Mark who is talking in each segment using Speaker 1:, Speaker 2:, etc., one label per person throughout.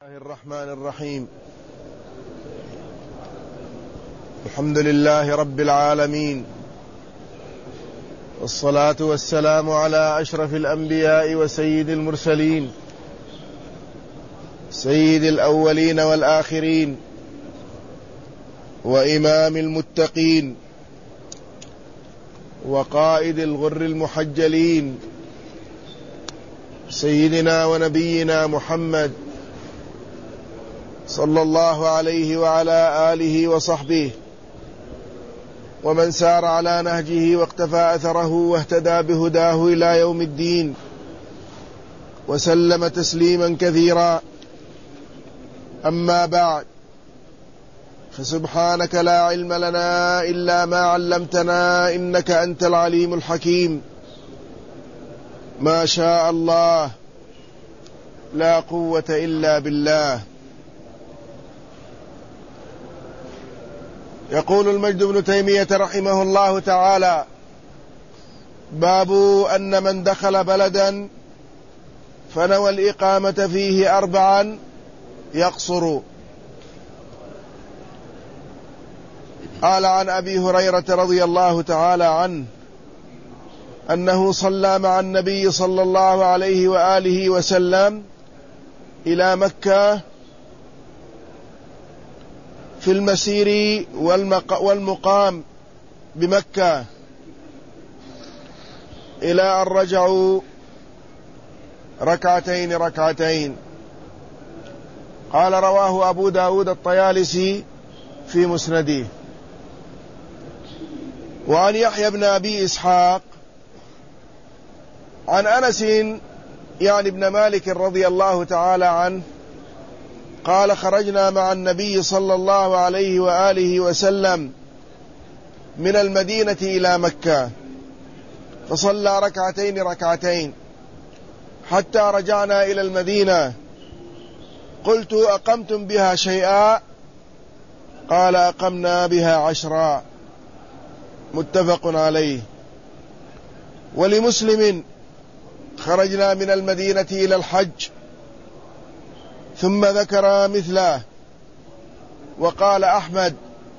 Speaker 1: الله الرحمن الرحيم. الحمد لله رب العالمين، والصلاة والسلام على أشرف الأنبياء وسيد المرسلين، سيد الأولين والآخرين، وإمام المتقين، وقائد الغر المحجلين، سيدنا ونبينا محمد صلى الله عليه وعلى آله وصحبه ومن سار على نهجه واقتفى أثره واهتدى بهداه إلى يوم الدين، وسلم تسليما كثيرا. أما بعد، فسبحانك لا علم لنا إلا ما علمتنا إنك أنت العليم الحكيم. ما شاء الله، لا قوة إلا بالله. يقول المجد بن تيمية رحمه الله تعالى: باب أن من دخل بلدا فنوى الإقامة فيه 4 يقصر. قال عن أبي هريرة رضي الله تعالى عنه أنه صلى مع النبي صلى الله عليه وآله وسلم إلى مكة في المسير والمقام بمكة إلى أن رجعوا ركعتين. قال: رواه أبو داود الطيالسي في مسنده. وعن يحيى بن أبي إسحاق عن أنس يعني بن مالك رضي الله تعالى عنه قال: خرجنا مع النبي صلى الله عليه وآله وسلم من المدينة إلى مكة فصلى ركعتين حتى رجعنا إلى المدينة. قلت: أقمتم بها شيئا؟ قال: أقمنا بها 10. متفق عليه. ولمسلم: خرجنا من المدينة إلى الحج، ثم ذكر مثله. وقال أحمد: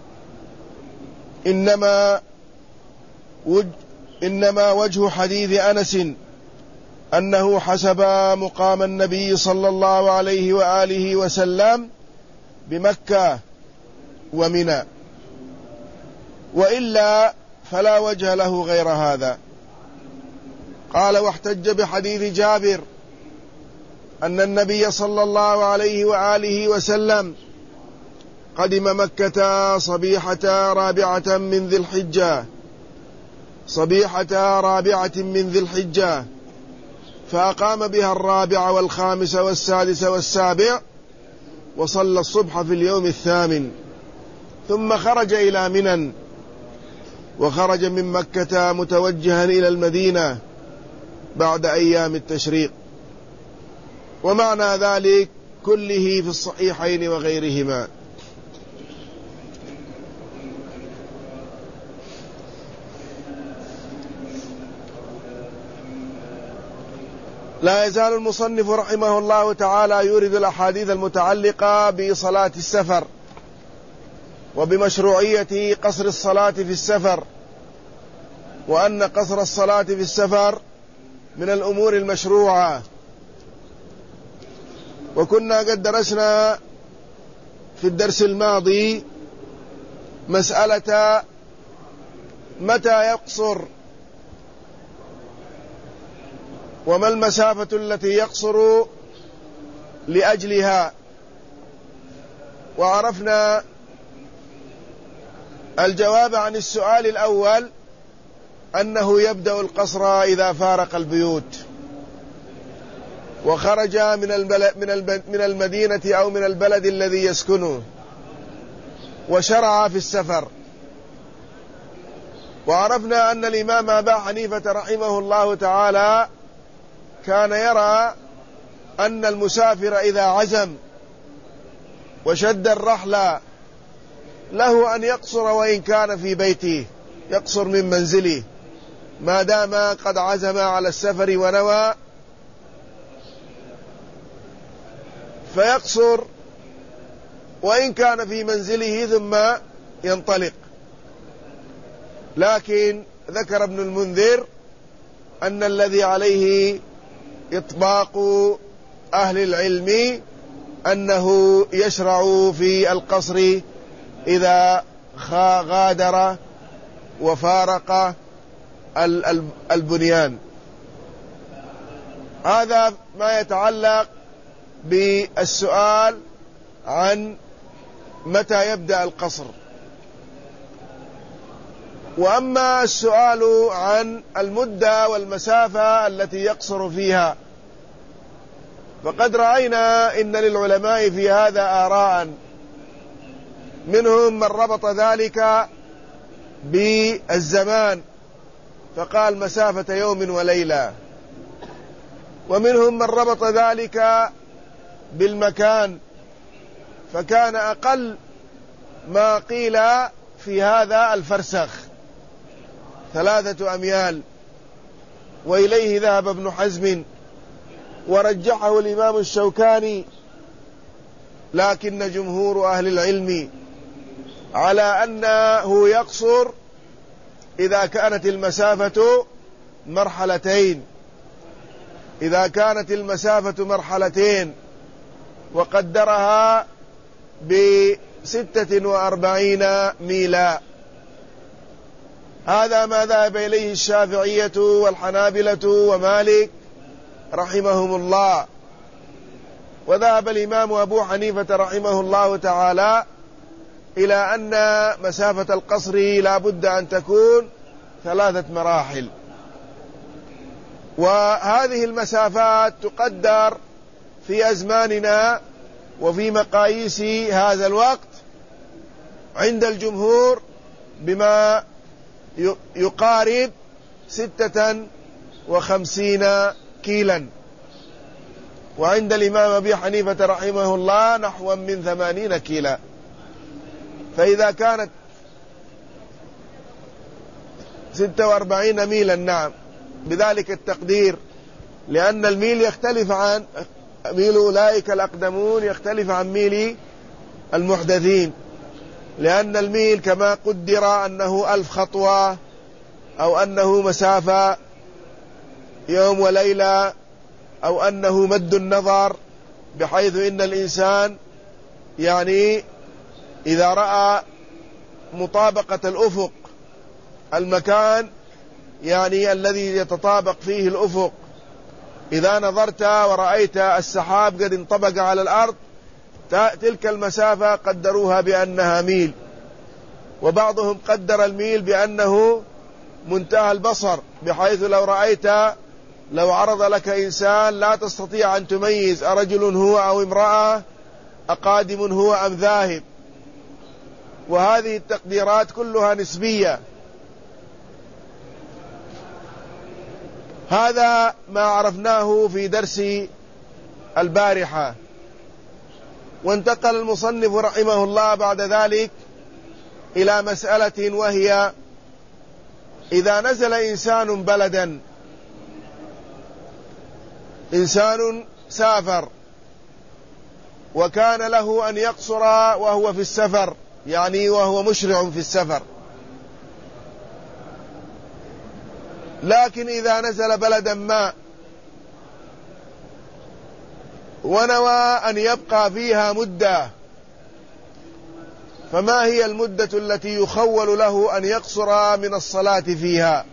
Speaker 1: إنما وجه حديث أنس أنه حسب مقام النبي صلى الله عليه وآله وسلم بمكة ومنى، وإلا فلا وجه له غير هذا. قال: واحتج بحديث جابر أن النبي صلى الله عليه وآله وسلم قدم مكة صبيحة رابعة من ذي الحجة، فأقام بها 4 والخامس والسادس والسابع، وصلى الصبح في اليوم 8، ثم خرج إلى منى، وخرج من مكة متوجها إلى المدينة بعد أيام التشريق. ومعنى ذلك كله في الصحيحين وغيرهما. لا يزال المصنف رحمه الله تعالى يورد الأحاديث المتعلقة بصلاة السفر وبمشروعية قصر الصلاة في السفر، وأن قصر الصلاة في السفر من الأمور المشروعة. وكنا قد درسنا في الدرس الماضي مسألة متى يقصر، وما المسافة التي يقصر لأجلها، وعرفنا الجواب عن السؤال الأول أنه يبدأ القصر إذا فارق البيوت وخرج من المدينة أو من البلد الذي يسكنه وشرع في السفر. وعرفنا أن الإمام أبا حنيفة رحمه الله تعالى كان يرى أن المسافر إذا عزم وشد الرحل له أن يقصر وإن كان في بيته، يقصر من منزله ما دام قد عزم على السفر ونوى فيقصر وإن كان في منزله ثم ينطلق. لكن ذكر ابن المنذر أن الذي عليه إطباق أهل العلم أنه يشرع في القصر إذا غادر وفارق البنيان. هذا ما يتعلق بالسؤال عن متى يبدأ القصر. وأما السؤال عن المدة والمسافة التي يقصر فيها، فقد رأينا إن للعلماء في هذا آراء، منهم من ربط ذلك بالزمان فقال مسافة يوم وليلة، ومنهم من ربط ذلك بالمكان فكان أقل ما قيل في هذا الفرسخ 3 أميال، وإليه ذهب ابن حزم ورجحه الإمام الشوكاني. لكن جمهور أهل العلم على أنه يقصر إذا كانت المسافة مرحلتين، إذا كانت المسافة مرحلتين وقدرها ب46 ميلا. هذا ما ذهب إليه الشافعية والحنابلة ومالك رحمهم الله. وذهب الإمام أبو حنيفة رحمه الله تعالى إلى أن مسافة القصر لا بد أن تكون 3 مراحل. وهذه المسافات تقدر في أزماننا وفي مقاييس هذا الوقت عند الجمهور بما يقارب 56 كيلا، وعند الإمام أبي حنيفة رحمه الله نحو من 80 كيلا. فإذا كانت 46 ميلا، نعم بذلك التقدير، لأن الميل يختلف عن ميل أولئك الأقدمون، يختلف عن ميل المحدثين، لأن الميل كما قدر أنه 1000 خطوة أو أنه مسافة يوم وليلة أو أنه مد النظر، بحيث إن الإنسان يعني إذا رأى مطابقة الأفق، المكان يعني الذي يتطابق فيه الأفق، إذا نظرت ورأيت السحاب قد انطبق على الأرض، تلك المسافة قدروها بأنها ميل. وبعضهم قدر الميل بأنه منتهى البصر، بحيث لو عرض لك إنسان لا تستطيع أن تميز أرجل هو أو امرأة، أقادم هو أم ذاهب. وهذه التقديرات كلها نسبية. هذا ما عرفناه في درس البارحة. وانتقل المصنف رحمه الله بعد ذلك إلى مسألة، وهي إذا نزل إنسان بلدا، إنسان سافر وكان له أن يقصر وهو في السفر، يعني وهو مشرع في السفر، لكن إذا نزل بلدا ما ونوى أن يبقى فيها مدة، فما هي المدة التي يخول له أن يقصر من الصلاة فيها؟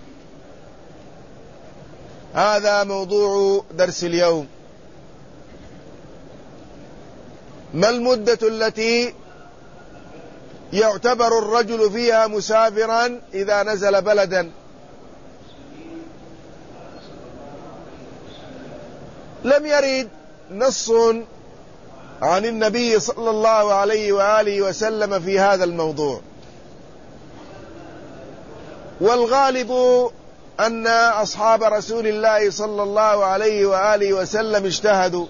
Speaker 1: هذا موضوع درس اليوم. ما المدة التي يعتبر الرجل فيها مسافرا إذا نزل بلدا؟ لم يرد نص عن النبي صلى الله عليه وآله وسلم في هذا الموضوع، والغالب أن أصحاب رسول الله صلى الله عليه وآله وسلم اجتهدوا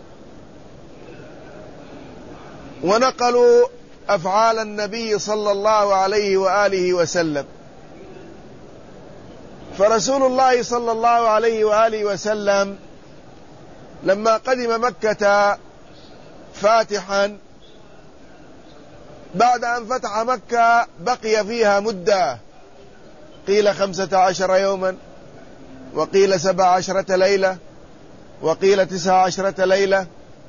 Speaker 1: ونقلوا أفعال النبي صلى الله عليه وآله وسلم. فرسول الله صلى الله عليه وآله وسلم لما قدم مكة فاتحا، بعد أن فتح مكة بقي فيها مدة، قيل 15 يوما، وقيل 17 ليلة، وقيل 19 ليلة.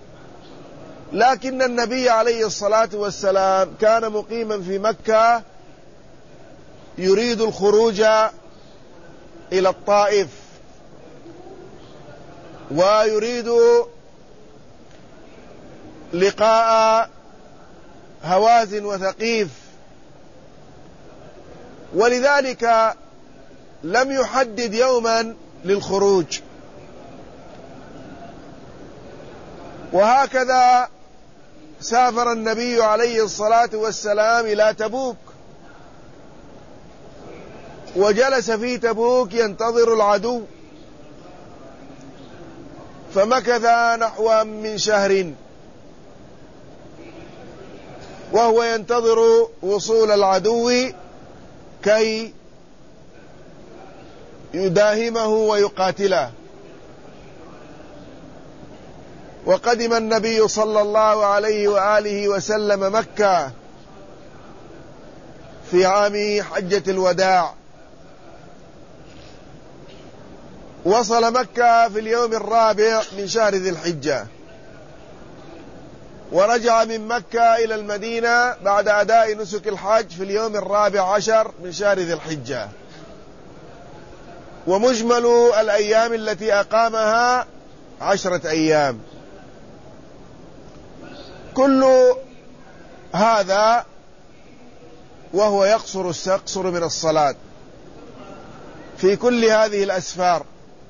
Speaker 1: لكن النبي عليه الصلاة والسلام كان مقيما في مكة يريد الخروج إلى الطائف، ويريد لقاء هوازن وثقيف، ولذلك لم يحدد يوما للخروج. وهكذا سافر النبي عليه الصلاة والسلام إلى تبوك، وجلس في تبوك ينتظر العدو، فمكث نحو من شهر وهو ينتظر وصول العدو كي يداهمه ويقاتله. وقدم النبي صلى الله عليه وآله وسلم مكة في عام حجة الوداع، وصل مكة في اليوم 4 من شهر ذي الحجة، ورجع من مكة إلى المدينة بعد أداء نسك الحج في اليوم 14 من شهر ذي الحجة. ومجمل الأيام التي أقامها 10 أيام. كل هذا وهو يقصر من الصلاة في كل هذه الأسفار،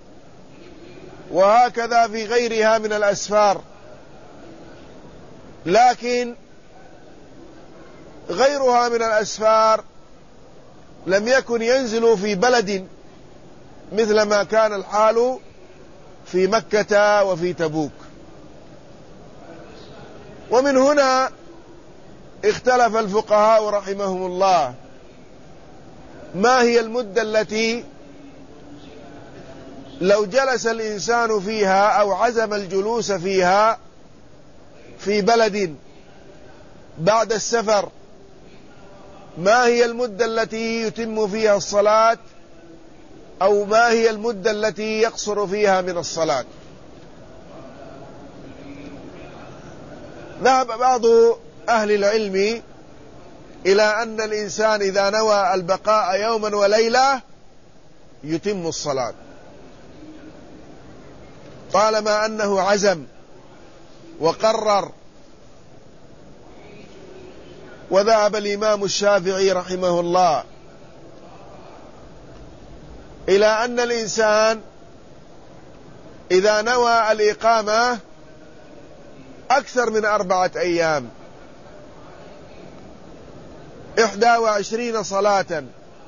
Speaker 1: وهكذا في غيرها من الأسفار. لكن غيرها من الأسفار لم يكن ينزل في بلد مثل ما كان الحال في مكة وفي تبوك. ومن هنا اختلف الفقهاء رحمهم الله ما هي المدة التي لو جلس الإنسان فيها أو عزم الجلوس فيها في بلد بعد السفر، ما هي المدة التي يتم فيها الصلاة، أو ما هي المدة التي يقصر فيها من الصلاة. ذهب بعض أهل العلم إلى أن الإنسان إذا نوى البقاء يوما وليلة يتم الصلاة طالما أنه عزم وقرر. وذهب الإمام الشافعي رحمه الله إلى أن الإنسان إذا نوى الإقامة أكثر من 4 أيام 21 صلاة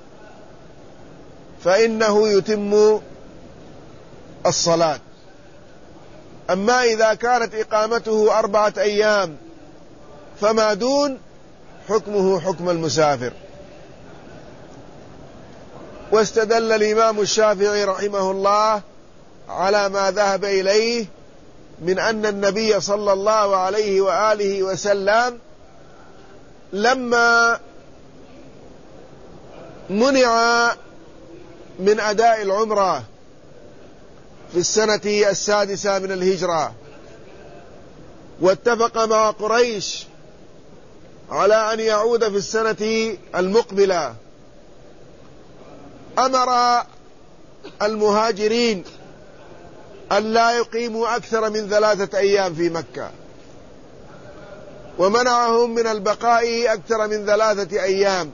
Speaker 1: فإنه يتم الصلاة. أما إذا كانت إقامته 4 أيام فما دون حكمه حكم المسافر. واستدل الإمام الشافعي رحمه الله على ما ذهب إليه من أن النبي صلى الله عليه وآله وسلم لما منع من أداء العمرة في السنة 6 من الهجرة، واتفق مع قريش على أن يعود في السنة المقبلة، أمر المهاجرين أن لا يقيموا أكثر من 3 أيام في مكة، ومنعهم من البقاء أكثر من 3 أيام،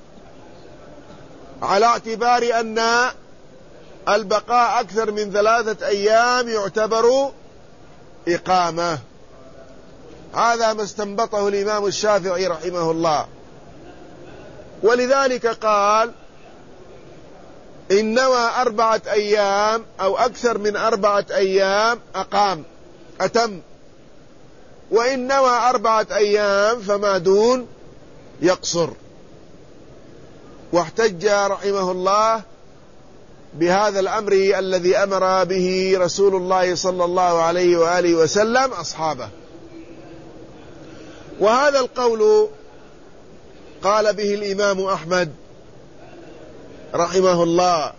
Speaker 1: على اعتبار أن البقاء أكثر من 3 أيام يعتبر إقامة. هذا ما استنبطه الإمام الشافعي رحمه الله. ولذلك قال إن نوى 4 أيام أو أكثر من 4 أيام أتم، وإن نوى 4 أيام فما دون يقصر. واحتج رحمه الله بهذا الأمر الذي أمر به رسول الله صلى الله عليه وآله وسلم أصحابه. وهذا القول قال به الإمام أحمد رحمه الله،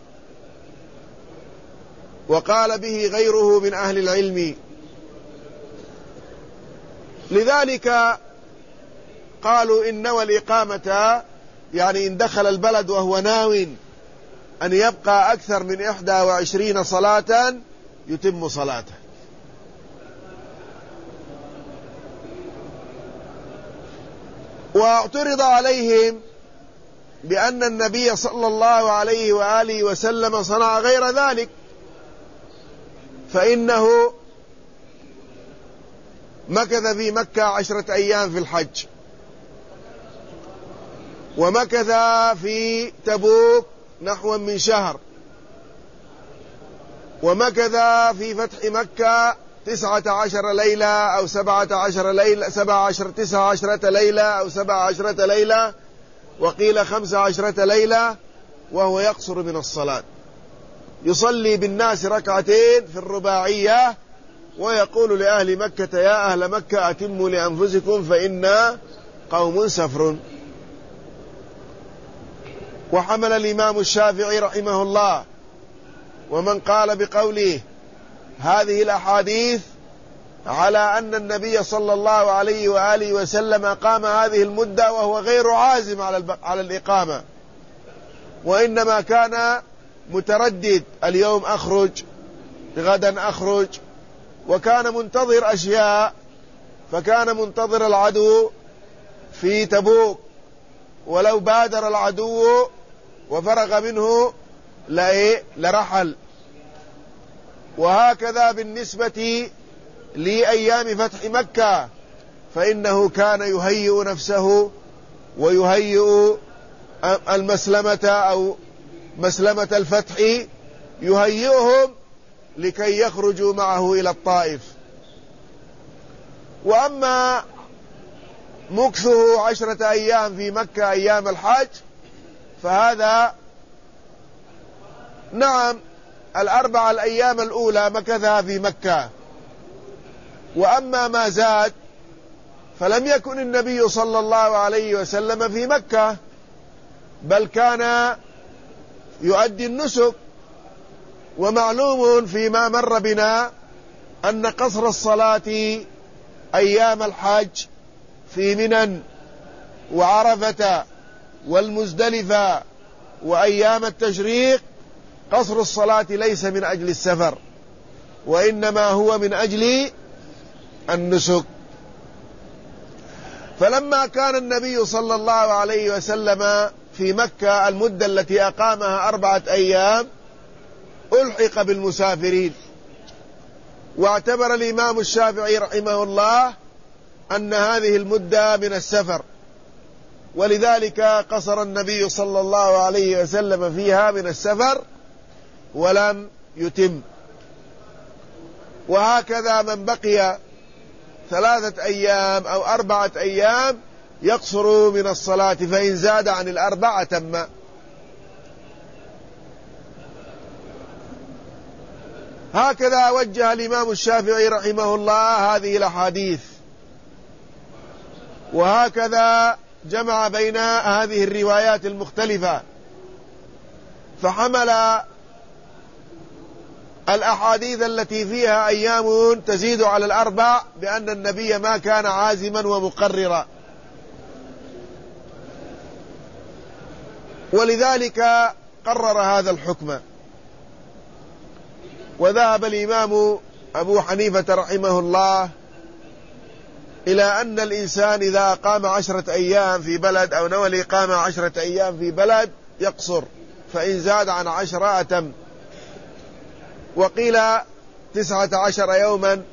Speaker 1: وقال به غيره من أهل العلم. لذلك قالوا إن نوى الإقامة، يعني إن دخل البلد وهو ناو أن يبقى أكثر من 21 صلاة يتم صلاته. واعترض عليهم بأن النبي صلى الله عليه وآله وسلم صنع غير ذلك، فإنه مكث في مكة 10 أيام في الحج، ومكث في تبوك نحو من شهر، ومكث في فتح مكة 19 ليلة أو 17 ليلة، 19 ليلة أو 17 ليلة، وقيل 15 ليلة، وهو يقصر من الصلاة، يصلي بالناس ركعتين في الرباعية، ويقول لأهل مكة: يا أهل مكة أتموا لأنفسكم فإنا قوم سفر. وحمل الإمام الشافعي رحمه الله ومن قال بقوله هذه الأحاديث على أن النبي صلى الله عليه وآله وسلم قام هذه المدة وهو غير عازم على الإقامة، وإنما كان متردد: اليوم أخرج، غدا أخرج، وكان منتظر أشياء. فكان منتظر العدو في تبوك، ولو بادر العدو وفرغ منه لرحل. وهكذا بالنسبة لأيام فتح مكة، فإنه كان يهيئ نفسه ويهيئ المسلمة أو مسلمة الفتح، يهيئهم لكي يخرجوا معه إلى الطائف. وأما مكثه 10 أيام في مكة أيام الحج فهذا نعم، 4 الأيام الأولى مكثها في مكة، وأما ما زاد فلم يكن النبي صلى الله عليه وسلم في مكة، بل كان يؤدي النسك. ومعلوم فيما مر بنا أن قصر الصلاة أيام الحج في منى وعرفة والمزدلفة وأيام التشريق، قصر الصلاة ليس من أجل السفر، وإنما هو من أجل النسك. فلما كان النبي صلى الله عليه وسلم في مكة المدة التي أقامها 4 أيام ألحق بالمسافرين، واعتبر الإمام الشافعي رحمه الله أن هذه المدة من السفر، ولذلك قصر النبي صلى الله عليه وسلم فيها من السفر ولم يتم. وهكذا من بقي 3 أيام أو 4 أيام يقصر من الصلاة، فإن زاد عن 4 تم. هكذا وجه الإمام الشافعي رحمه الله هذه الأحاديث، وهكذا جمع بين هذه الروايات المختلفة، فحمل الأحاديث التي فيها أيام تزيد على 4 بأن النبي ما كان عازما ومقررا، ولذلك قرر هذا الحكم. وذهب الإمام أبو حنيفة رحمه الله إلى أن الإنسان إذا أقام 10 أيام في بلد أو نوى الإقامة 10 أيام في بلد يقصر، فإن زاد عن 10 أتم. وقيل 19 يوما.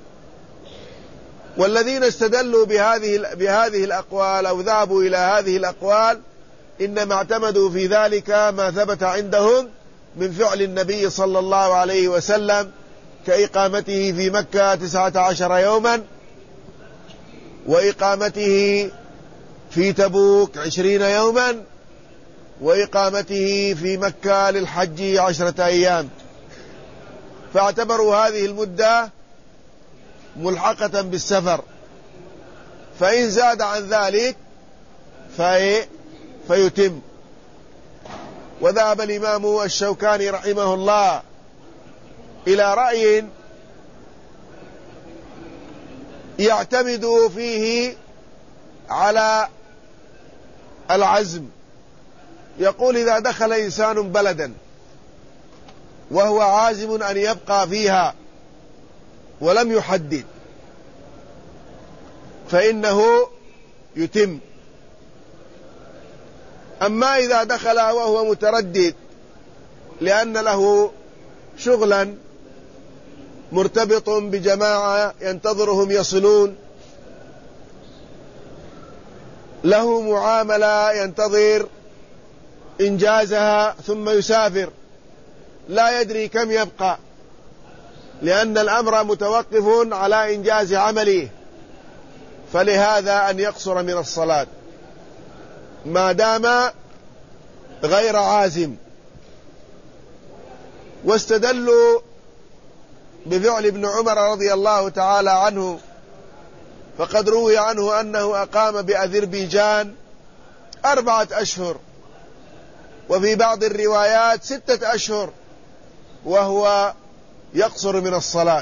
Speaker 1: والذين استدلوا بهذه الأقوال أو ذهبوا إلى هذه الأقوال إنما اعتمدوا في ذلك ما ثبت عندهم من فعل النبي صلى الله عليه وسلم، كإقامته في مكة 19 يوما، وإقامته في تبوك 20 يوما، وإقامته في مكة للحج 10 أيام، فاعتبروا هذه المدة ملحقة بالسفر، فإن زاد عن ذلك فيتم. وذهب الإمام الشوكاني رحمه الله إلى رأي يعتمد فيه على العزم. يقول إذا دخل إنسان بلدا وهو عازم أن يبقى فيها ولم يحدد فإنه يتم. أما إذا دخل وهو متردد لأن له شغلا مرتبط بجماعة ينتظرهم يصلون، له معاملة ينتظر إنجازها ثم يسافر، لا يدري كم يبقى لأن الأمر متوقف على إنجاز عمله، فلهذا أن يقصر من الصلاة ما دام غير عازم. واستدلوا بفعل ابن عمر رضي الله تعالى عنه، فقد روي عنه أنه أقام بأذربيجان 4 أشهر، وفي بعض الروايات 6 أشهر وهو يقصر من الصلاة.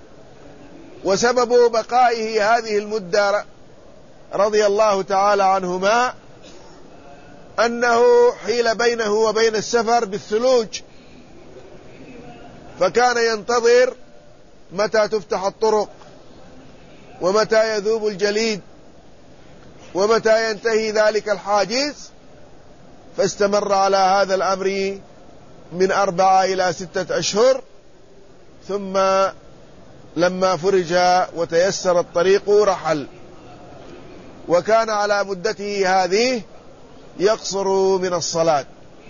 Speaker 1: وسبب بقائه هذه المدة رضي الله تعالى عنهما أنه حيل بينه وبين السفر بالثلوج، فكان ينتظر متى تفتح الطرق ومتى يذوب الجليد ومتى ينتهي ذلك الحاجز، فاستمر على هذا الأمر من 4 إلى 6 أشهر، ثم لما فرج وتيسر الطريق رحل، وكان على مدته هذه يقصر من الصلاة.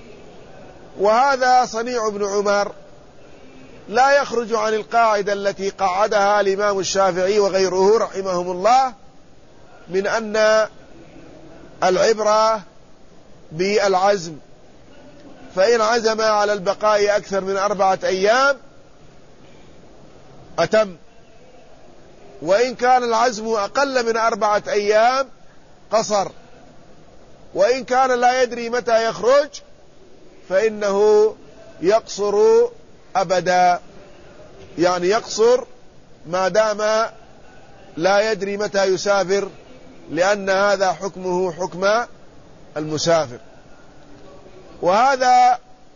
Speaker 1: وهذا صنيع ابن عمر لا يخرج عن القاعدة التي قعدها الإمام الشافعي وغيره رحمهم الله من أن العبرة بالعزم، فإن عزم على البقاء أكثر من 4 أيام أتم، وإن كان العزم أقل من 4 أيام قصر، وإن كان لا يدري متى يخرج فإنه يقصر أبدا، يعني يقصر ما دام لا يدري متى يسافر، لأن هذا حكمه حكم المسافر. وهذا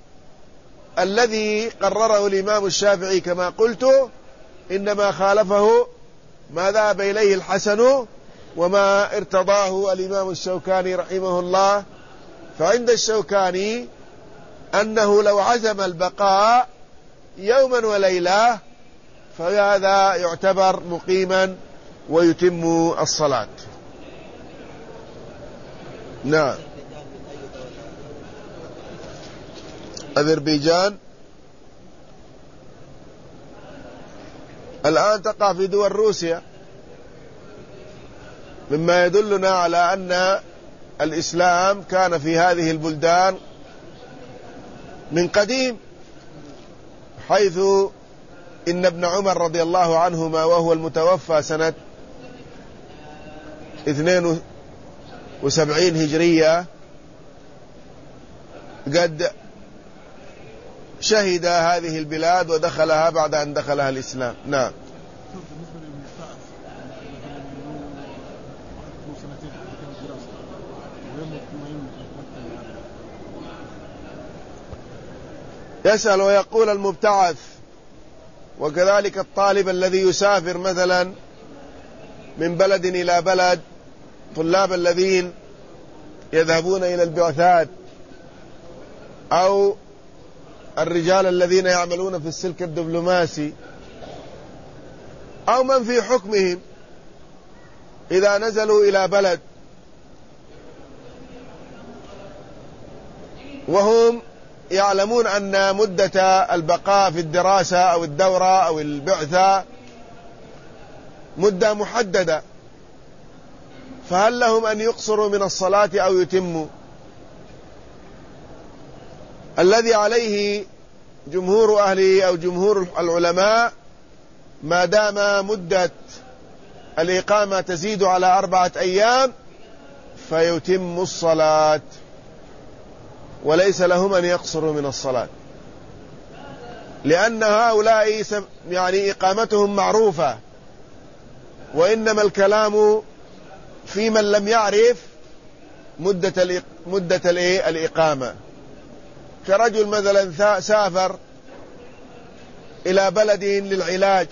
Speaker 1: الذي قرره الإمام الشافعي كما قلت، إنما خالفه ما ذهب إليه الحسن وما ارتضاه الإمام الشوكاني رحمه الله. فعند الشوكاني أنه لو عزم البقاء يوما وليلة فهذا يعتبر مقيما ويتم الصلاة. نعم. أذربيجان الآن تقع في دول روسيا، مما يدلنا على أن الإسلام كان في هذه البلدان من قديم، حيث إن ابن عمر رضي الله عنهما وهو المتوفى سنة 72 هجرية قد شهد هذه البلاد ودخلها بعد أن دخلها الإسلام. نعم. يسأل ويقول المبتعث وكذلك الطالب الذي يسافر مثلا من بلد إلى بلد، طلاب الذين يذهبون إلى البعثات أو الرجال الذين يعملون في السلك الدبلوماسي أو من في حكمهم، إذا نزلوا إلى بلد وهم يعلمون أن مدة البقاء في الدراسة أو الدورة أو البعثة مدة محددة، فهل لهم أن يقصروا من الصلاة أو يتموا؟ الذي عليه جمهور أهله أو جمهور العلماء ما دام مدة الإقامة تزيد على 4 أيام فيتم الصلاة، وليس لهم أن يقصروا من الصلاة، لأن هؤلاء يعني إقامتهم معروفة، وإنما الكلام في من لم يعرف مدة الإقامة. كرجل مثلا سافر إلى بلد للعلاج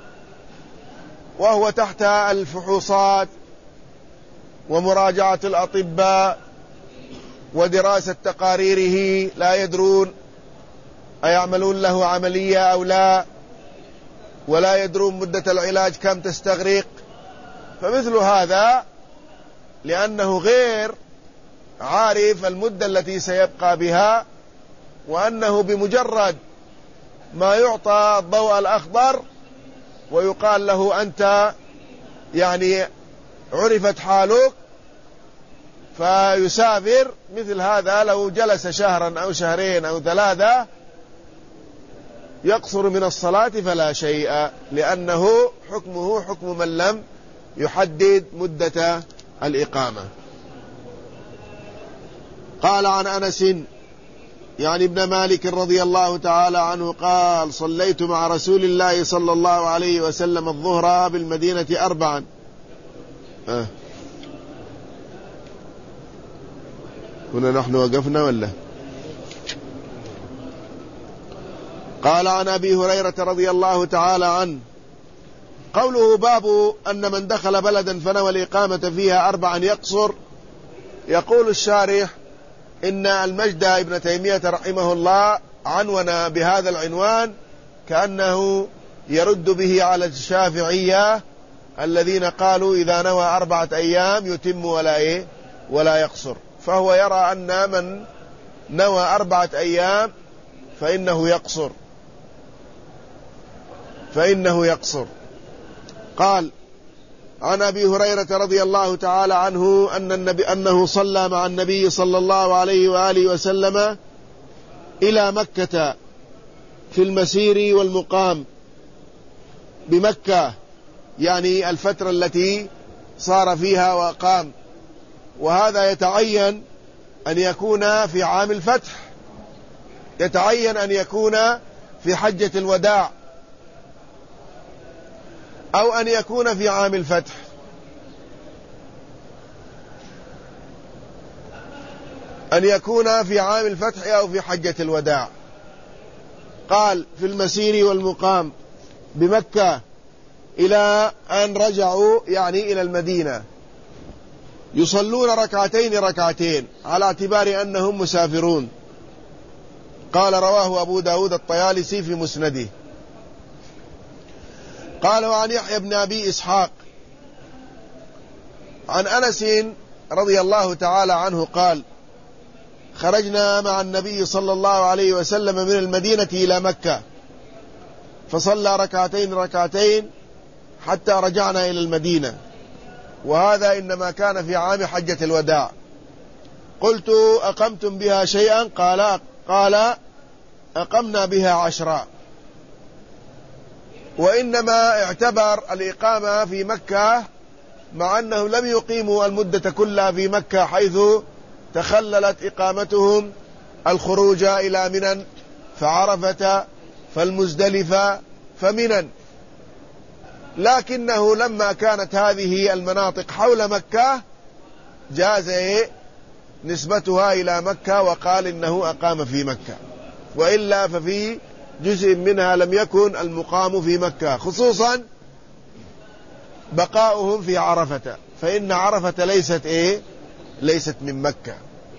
Speaker 1: وهو تحت الفحوصات ومراجعة الأطباء ودراسة تقاريره، لا يدرون أيعملون له عملية أو لا، ولا يدرون مدة العلاج كم تستغرق. فمثل هذا لأنه غير عارف المدة التي سيبقى بها، وأنه بمجرد ما يعطى الضوء الأخضر ويقال له أنت يعني عرفت حالك فيسافر، مثل هذا لو جلس شهرا أو شهرين أو 3 يقصر من الصلاة فلا شيء، لأنه حكمه حكم من لم يحدد مدة الإقامة. قال عن أنس يعني ابن مالك رضي الله تعالى عنه قال: صليت مع رسول الله صلى الله عليه وسلم الظهر بالمدينة 4. هنا نحن وقفنا ولا؟ قال عن أبي هريرة رضي الله تعالى عنه قوله: باب أن من دخل بلدا فنوى الإقامة فيها 4 يقصر. يقول الشارح إن المجد ابن تيمية رحمه الله عنون بهذا العنوان كأنه يرد به على الشافعية الذين قالوا إذا نوى 4 أيام يتم ولا يقصر، فهو يرى أن من نوى 4 أيام فإنه يقصر. قال عن أبي هريرة رضي الله تعالى عنه أنه صلى مع النبي صلى الله عليه وآله وسلم إلى مكة في المسير والمقام بمكة، يعني الفترة التي صار فيها وقام، وهذا يتعين أن يكون في عام الفتح، يتعين أن يكون في حجة الوداع، أو أن يكون في عام الفتح. أن يكون في عام الفتح أو في حجة الوداع. قال في المسير والمقام بمكة إلى أن رجعوا يعني إلى المدينة، يصلون 2 ركعتين على اعتبار أنهم مسافرون. قال رواه أبو داود الطيالسي في مسنده. قال وعن يحيى بن أبي إسحاق عن أنس رضي الله تعالى عنه قال: خرجنا مع النبي صلى الله عليه وسلم من المدينة إلى مكة فصلى 2 ركعتين حتى رجعنا إلى المدينة، وهذا إنما كان في عام حجة الوداع. قلت: أقمتم بها شيئا؟ قال أقمنا بها 10. وإنما اعتبر الإقامة في مكة مع أنهم لم يقيموا المدة كلها في مكة، حيث تخللت إقامتهم الخروج إلى منى فعرفة فالمزدلفة فمنى، لكنه لما كانت هذه المناطق حول مكة جاز نسبتها إلى مكة وقال إنه أقام في مكة، وإلا ففي جزء منها لم يكن المقام في مكة، خصوصا بقاؤهم في عرفة، فإن عرفة ليست من مكة.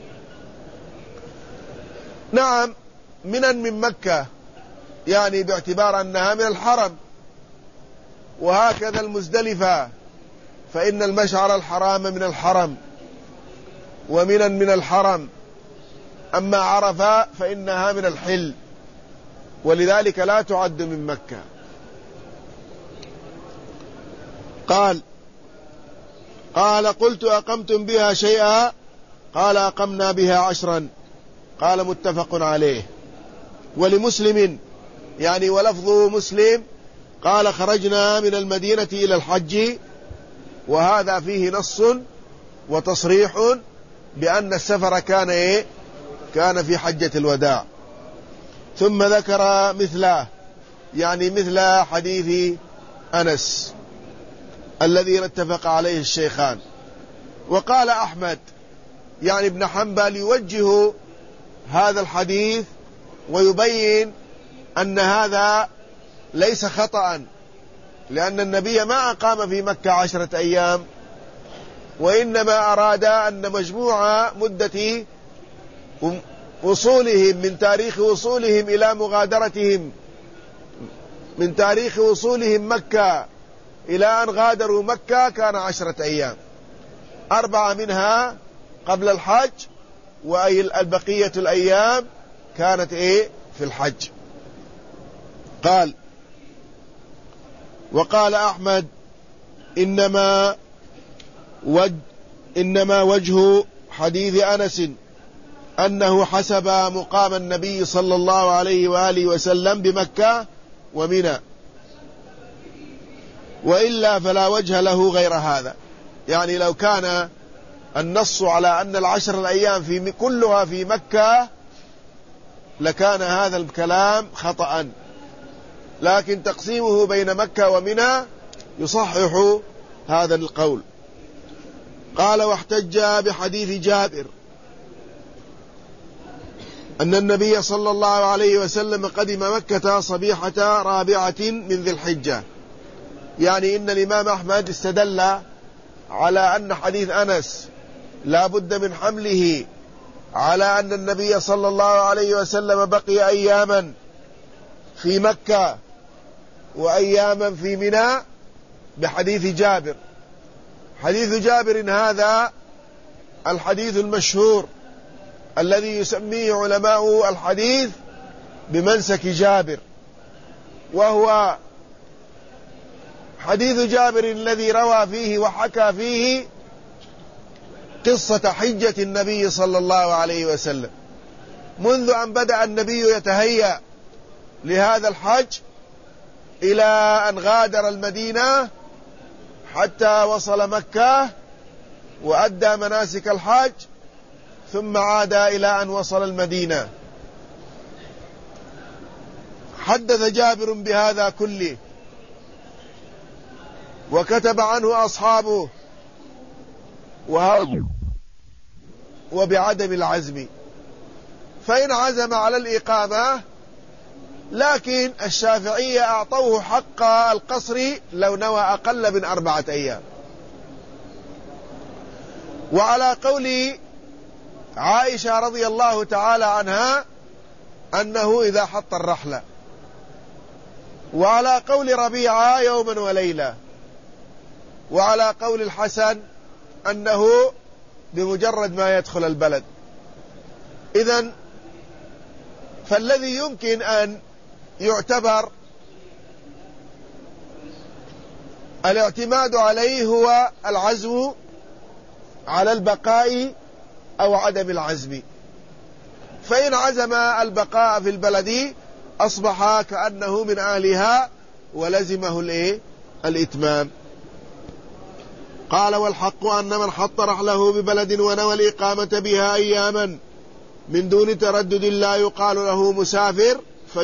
Speaker 1: نعم منى من مكة، يعني باعتبار أنها من الحرم، وهكذا المزدلفة، فإن المشعر الحرام من الحرم ومنى من الحرم، أما عرفة فإنها من الحل، ولذلك لا تعد من مكة. قال قلت: أقمتم بها شيئا؟ قال: أقمنا بها 10. قال متفق عليه. ولمسلم يعني ولفظ مسلم قال: خرجنا من المدينة إلى الحج وهذا فيه نص وتصريح بأن السفر كان في حجة الوداع. ثم ذكر مثله، يعني مثل حديث أنس الذي اتفق عليه الشيخان. وقال أحمد يعني ابن حنبل يوجه هذا الحديث ويبين أن هذا ليس خطأ، لأن النبي ما أقام في مكة 10 أيام، وإنما أراد أن مجموعة مدة وصولهم من تاريخ وصولهم إلى مغادرتهم، من تاريخ وصولهم مكة إلى أن غادروا مكة كان 10 أيام، 4 منها قبل الحج، والبقية الأيام كانت في الحج. قال: وقال أحمد: إنما وجه حديث أنس أنه حسب مقام النبي صلى الله عليه وآله وسلم بمكة ومنى، وإلا فلا وجه له غير هذا. يعني لو كان النص على أن 10 الأيام كلها في مكة لكان هذا الكلام خطأ، لكن تقسيمه بين مكة ومنى يصحح هذا القول. قال: واحتج بحديث جابر أن النبي صلى الله عليه وسلم قدم مكة صبيحة 4 من ذي الحجة. يعني إن الإمام أحمد استدل على أن حديث أنس لا بد من حمله على أن النبي صلى الله عليه وسلم بقي أياما في مكة وأياما في منى بحديث جابر. حديث جابر هذا الحديث المشهور الذي يسميه علماء الحديث بمنسك جابر، وهو حديث جابر الذي روى فيه وحكى فيه قصة حجة النبي صلى الله عليه وسلم منذ أن بدأ النبي يتهيأ لهذا الحج إلى أن غادر المدينة حتى وصل مكة وأدى مناسك الحج، ثم عاد إلى أن وصل المدينة. حدث جابر بهذا كله وكتب عنه أصحابه وبعدم العزم، فإن عزم على الإقامة، لكن الشافعية أعطوه حق القصر لو نوى أقل من 4 أيام. وعلى قول عائشة رضي الله تعالى عنها أنه إذا حط الرحلة، وعلى قول ربيعة يوما وليلة، وعلى قول الحسن أنه بمجرد ما يدخل البلد. إذن فالذي يمكن أن يعتبر الاعتماد عليه هو العزم على البقاء أو عدم العزم. فإن عزم البقاء في البلد أصبح كأنه من أهلها ولزمه الإتمام. قال: والحق أن من حط رحله ببلد ونوى الإقامة بها أياما من دون تردد لا يقال له مسافر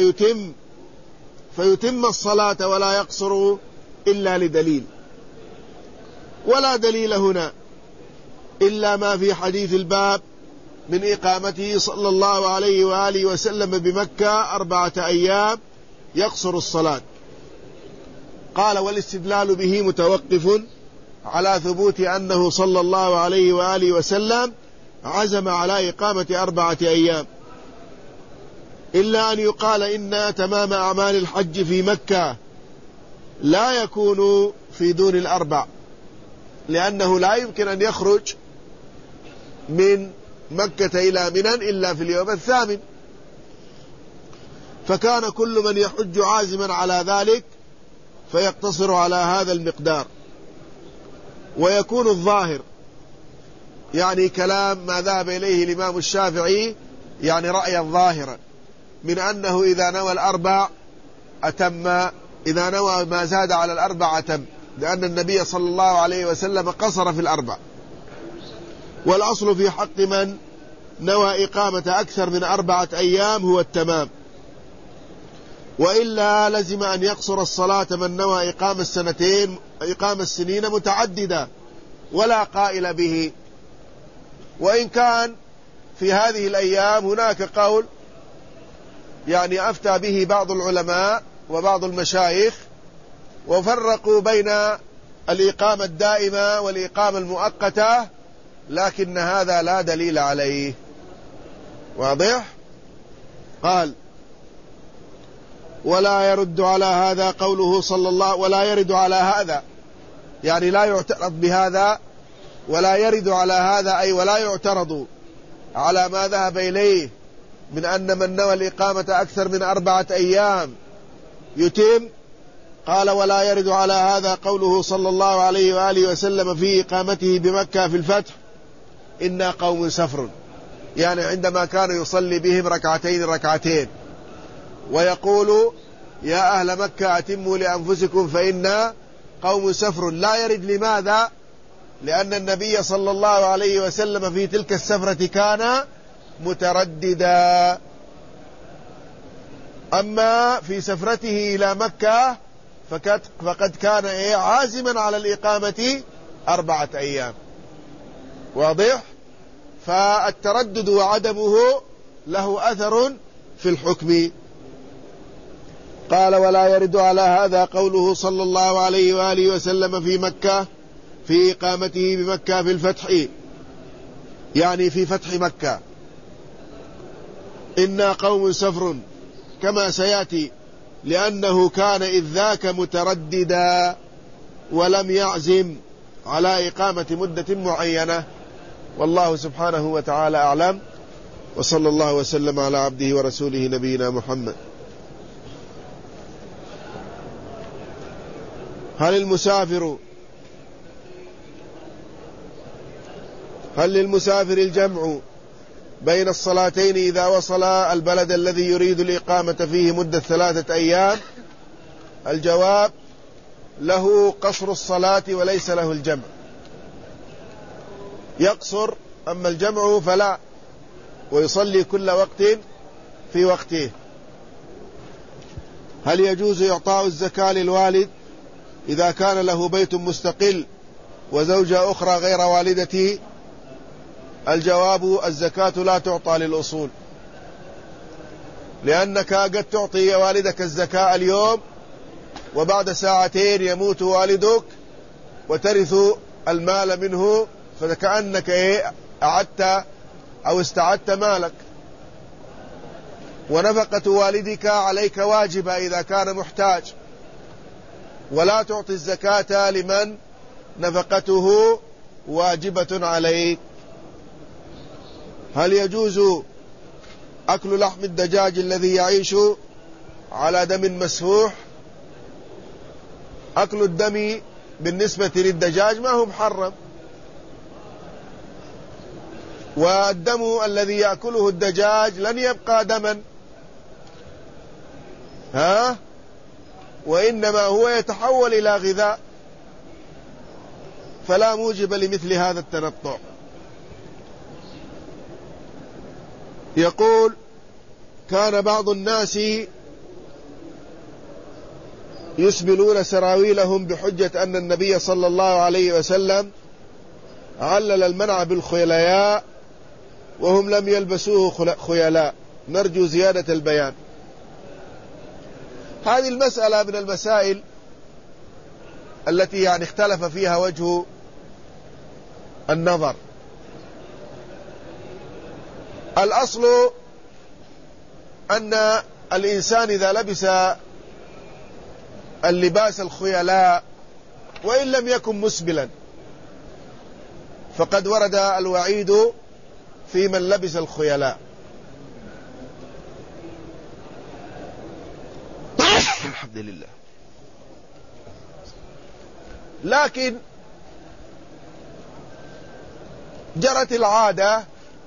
Speaker 1: فيتم الصلاة ولا يقصر إلا لدليل، ولا دليل هنا إلا ما في حديث الباب من إقامته صلى الله عليه وآله وسلم بمكة 4 أيام يقصر الصلاة. قال: والاستدلال به متوقف على ثبوت أنه صلى الله عليه وآله وسلم عزم على إقامة 4 أيام، إلا أن يقال إن تمام أعمال الحج في مكة لا يكون في دون 4، لأنه لا يمكن أن يخرج من مكة إلى منى إلا في اليوم 8، فكان كل من يحج عازما على ذلك فيقتصر على هذا المقدار. ويكون الظاهر يعني كلام ما ذهب إليه الإمام الشافعي، يعني رأيا ظاهرا، من أنه إذا نوى 4 أتم، إذا نوى ما زاد على 4 أتم، لأن النبي صلى الله عليه وسلم قصر في الأربع. والأصل في حق من نوى إقامة أكثر من 4 أيام هو التمام، وإلا لزم أن يقصر الصلاة من نوى إقام السنين متعددة ولا قائل به. وإن كان في هذه الأيام هناك قول يعني أفتى به بعض العلماء وبعض المشايخ، وفرقوا بين الإقامة الدائمة والإقامة المؤقتة، لكن هذا لا دليل عليه. واضح؟ قال: ولا يرد على هذا قوله صلى الله، ولا يرد على هذا يعني لا يعترض بهذا، ولا يرد على هذا أي ولا يعترض على ما ذهب إليه من أن من نوى الإقامة أكثر من 4 أيام يتم. قال: ولا يرد على هذا قوله صلى الله عليه وآله وسلم في إقامته بمكة في الفتح: إنا قوم سفر، يعني عندما كان يصلي بهم ركعتين ويقول: يا أهل مكة أتموا لأنفسكم فإنا قوم سفر. لا يرد. لماذا؟ لأن النبي صلى الله عليه وسلم في تلك السفرة كان مترددا، أما في سفرته إلى مكة فقد كان عازما على الإقامة 4 أيام. واضح؟ فالتردد وعدمه له أثر في الحكم. قال: ولا يرد على هذا قوله صلى الله عليه وآله وسلم في مكة في إقامته بمكة في الفتح، يعني في فتح مكة: إنا قوم سفر، كما سيأتي، لأنه كان إذ ذاك مترددا ولم يعزم على إقامة مدة معينة. والله سبحانه وتعالى أعلم، وصلى الله وسلم على عبده ورسوله نبينا محمد. هل للمسافر الجمع بين الصلاتين إذا وصل البلد الذي يريد الإقامة فيه مدة 3 أيام؟ الجواب: له قصر الصلاة وليس له الجمع. يقصر، أما الجمع فلا، ويصلي كل وقت في وقته. هل يجوز إعطاء الزكاة للوالد إذا كان له بيت مستقل وزوجة أخرى غير والدته؟ الجواب: الزكاة لا تعطى للأصول، لأنك قد تعطي والدك الزكاة اليوم وبعد 2 ساعة يموت والدك وترث المال منه، فكأنك أعدت أو استعدت مالك. ونفقة والدك عليك واجبة إذا كان محتاج، ولا تعطي الزكاة لمن نفقته واجبة عليك. هل يجوز أكل لحم الدجاج الذي يعيش على دم مسفوح؟ أكل الدم بالنسبة للدجاج ما هو محرم، والدم الذي يأكله الدجاج لن يبقى دما، وإنما هو يتحول إلى غذاء، فلا موجب لمثل هذا التنطع. يقول: كان بعض الناس يسبلون سراويلهم بحجة أن النبي صلى الله عليه وسلم علل المنع بالخيلاء وهم لم يلبسوه خيلاء، نرجو زيادة البيان. هذه المسألة من المسائل التي اختلف فيها وجه النظر. الأصل أن الإنسان إذا لبس اللباس الخيلاء وإن لم يكن مسبلا فقد ورد الوعيد في من لبس الخيلاء. الحمد لله. لكن جرت العادة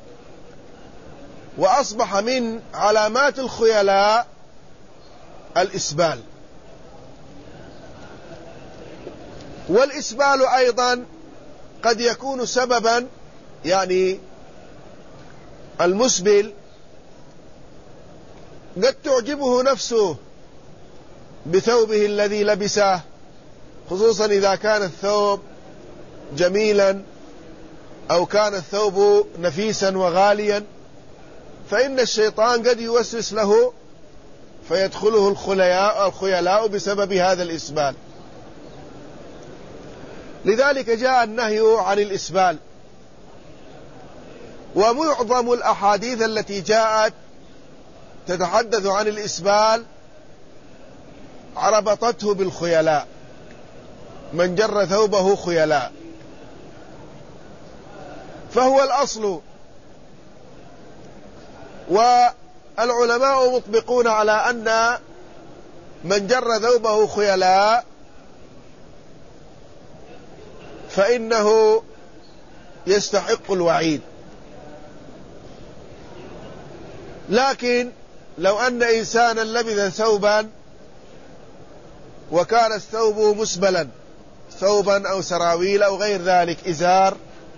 Speaker 1: وأصبح من علامات الخيلاء الإسبال، والإسبال أيضا قد يكون سببا، يعني المسبل قد تعجبه نفسه بثوبه الذي لبسه، خصوصا إذا كان الثوب جميلا أو كان الثوب نفيسا وغاليا، فإن الشيطان قد يوسوس له فيدخله الخيلاء بسبب هذا الإسبال. لذلك جاء النهي عن الإسبال. ومعظم الأحاديث التي جاءت تتحدث عن الإسبال ربطته بالخيلاء، من جر ثوبه خيلاء، فهو الأصل. والعلماء مطبقون على أن من جر ثوبه خيلاء فإنه يستحق الوعيد. لكن لو أن إنسانا لبث ثوبا وكان الثوب مسبلا، ثوبا أو سراويل أو غير ذلك، إزار،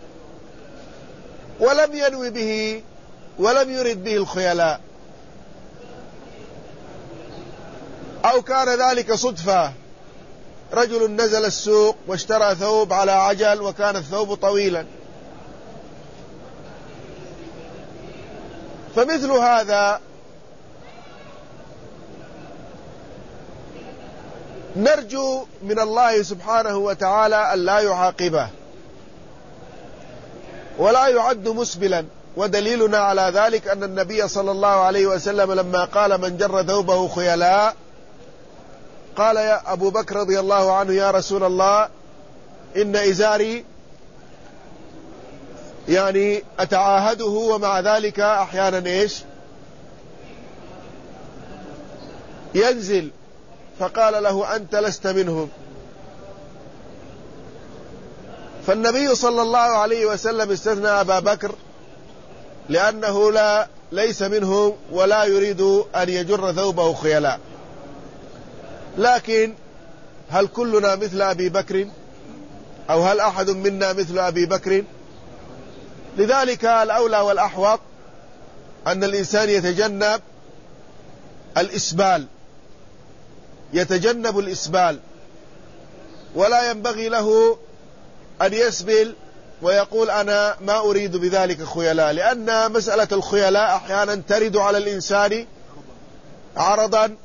Speaker 1: ولم ينوي به ولم يرد به الخيلاء، أو كان ذلك صدفة، رجل نزل السوق واشترى ثوب على عجل وكان الثوب طويلا، فمثل هذا نرجو من الله سبحانه وتعالى أن لا يعاقبه ولا يعد مسبلا. ودليلنا على ذلك أن النبي صلى الله عليه وسلم لما قال من جر ثوبه خيلاء قال يا أبو بكر رضي الله عنه يا رسول الله إن إزاري يعني أتعاهده ومع ذلك أحيانا إيش ينزل، فقال له أنت لست منهم. فالنبي صلى الله عليه وسلم استثنى أبا بكر لأنه ليس منهم ولا يريد أن يجر ثوبه خيلاء. لكن هل كلنا مثل أبي بكر أو هل أحد منا مثل أبي بكر؟ لذلك الأولى والأحوط أن الإنسان يتجنب الإسبال، ولا ينبغي له أن يسبل ويقول أنا ما أريد بذلك خيلاء، لأن مسألة الخيلاء أحيانا ترد على الإنسان عرضا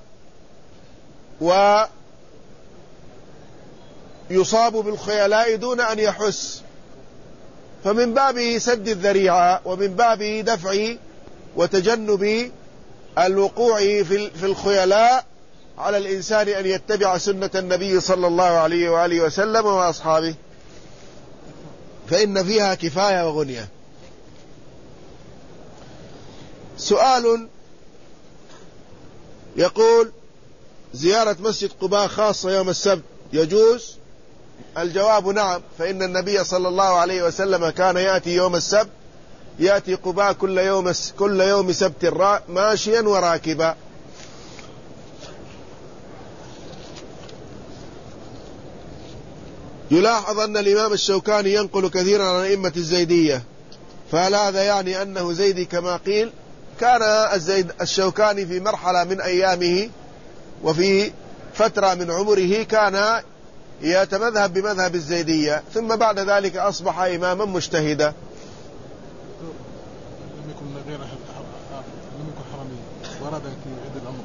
Speaker 1: ويصاب بالخيلاء دون أن يحس، فمن باب سد الذريعة ومن باب دفع وتجنب الوقوع في الخيلاء على الإنسان أن يتبع سنة النبي صلى الله عليه وآله وسلم وأصحابه، فإن فيها كفاية وغنية. سؤال يقول زيارة مسجد قباء خاصة يوم السبت يجوز؟ الجواب نعم، فإن النبي صلى الله عليه وسلم كان يأتي يوم السبت، يأتي قباء كل يوم سبت ماشيا وراكبا. يلاحظ أن الإمام الشوكاني ينقل كثيرا عن أئمة الزيدية، فهل هذا يعني أنه زيدي كما قيل؟ كان الشوكاني في مرحلة من أيامه وفي فترة من عمره كان يتمذهب بمذهب الزيدية، ثم بعد ذلك أصبح إماما مجتهدا.
Speaker 2: لم يكن حرمي وأراد أن يعيد الأمر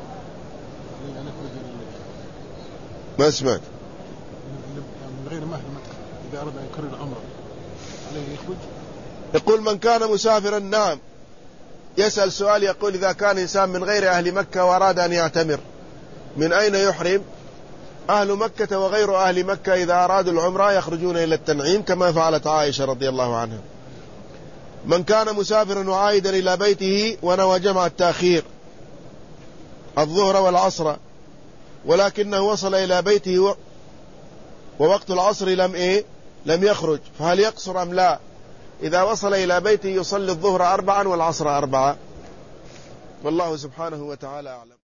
Speaker 1: ما سمعت
Speaker 2: من غير مهل مكة، إذا أراد أن يكرر الأمر عليه يخرج.
Speaker 1: يقول من كان مسافرا، نعم، يسأل سؤال يقول إذا كان إنسان من غير أهل مكة وأراد أن يعتمر من أين يحرم؟ أهل مكة وغير أهل مكة إذا أرادوا العمرة يخرجون إلى التنعيم كما فعلت عائشة رضي الله عنها. من كان مسافرا وعائدا إلى بيته ونوى جمع التأخير الظهر والعصر ولكنه وصل إلى بيته ووقت العصر لم يخرج، فهل يقصر أم لا؟ إذا وصل إلى بيته يصلي الظهر 4 والعصر 4، والله سبحانه وتعالى أعلم.